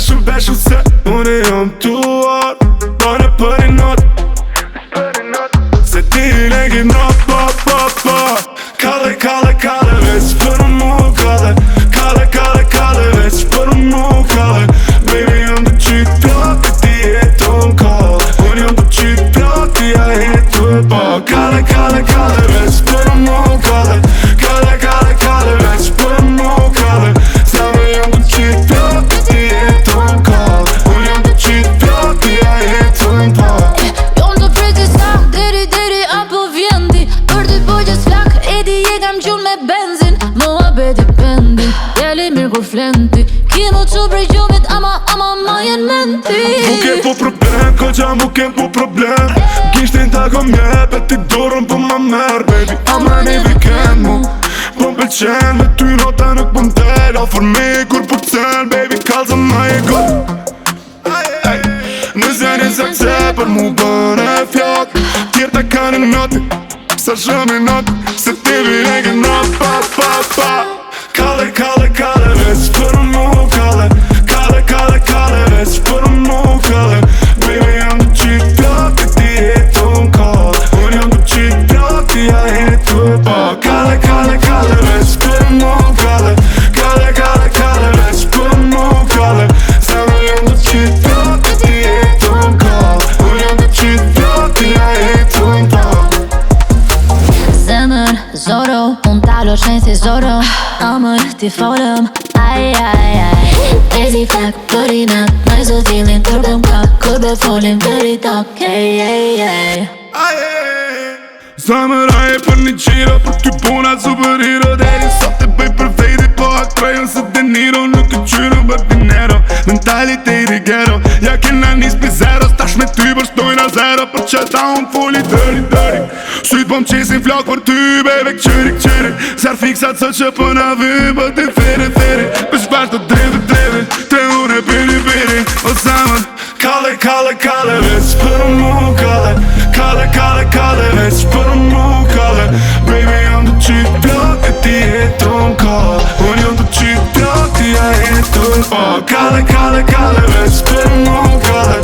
beshu se unë jam tuar. Bane për i not se ti legi not pa pa pa. Kalle, kalle, kalle, veç për mu kalle. Kalle, kalle, kalle, veç për mu kalle. Baby jam të qyt plak e ti jeton kall. Unë jam të qyt plak ti ja jeton pa. Kalle, kalle, kalle, veç për mu kalle. Kalle, kalle, kalle, veç për mu kalle. Sama jam të qyt plak e ti jeton kall. Unë jam të qyt plak ti ja jeton pa. Jon të priti sa deri deri apo vjendi. Për ty po gjës flak edi je kam gjun me benzin. Mua beti pendin, jeli mirë kur flenti. Kimo që prej gjumit ama ma jen menti. Mu ke po problem, koqa mu ke po problem. Gishtin ta kom jep e ti dorën po ma merë. Baby, ama një weekend mu po m'pëlqen. Me ty nota nuk po m'tel. A for me kur po t'cen. Baby, kalza ma e god. Në zeni zakse për mu bën e fjak. Tjerta kanë në noti sa shumë i not. Se ti virege not pa pa pa. Kalle, kalle, kalle, veç për mu kalle. Kalle, kalle, kalle, veç për mu kalle. Baby jam të qyt plak e ti jeton kall. Unë jam të qyt plak ti ja jeton pa. Kalle, kalle, kalle, veç për mu kalle. Kalle, kalle, kalle, veç për mu kalle. Sama jam të qyt plak e ti jeton kall. Unë jam të qyt plak ti ja jeton pa. Zemër, zoro, unë talo shenj si zoro. Amër, ti folëm, aj, aj, aj. Ezi flak, për i nat, nëj zotilin tërbëm ka. Kur be folim për i tok, ej, ej, ej. Zemër aje për një qiro, për ty puna superhero. Deri sot e bëj për vejdi, po atë trajon se De Niro. Nuk të qyro bët dinero, mentaliteti ghetto. Ja kena nis për zero, stash me ty për stojna zero. Për që ta unë foli dëri, dëri. Syt po m'qesin flok për ty, bebe këqyri, këqyri. Ser fiksat sot që për na vy, bët e feri, feri. Për shpash të drevi, drevi, te unë e piri, piri. O zemër, kalle, kalle, kalle, veç për mu kalle. Kalle, kalle, kalle, veç për mu kalle. Baby jam të qyt plak e ti jeton kall. Unë jam të qyt plak ti ja jeton pa. Kalle, kalle, kalle, veç për mu kalle.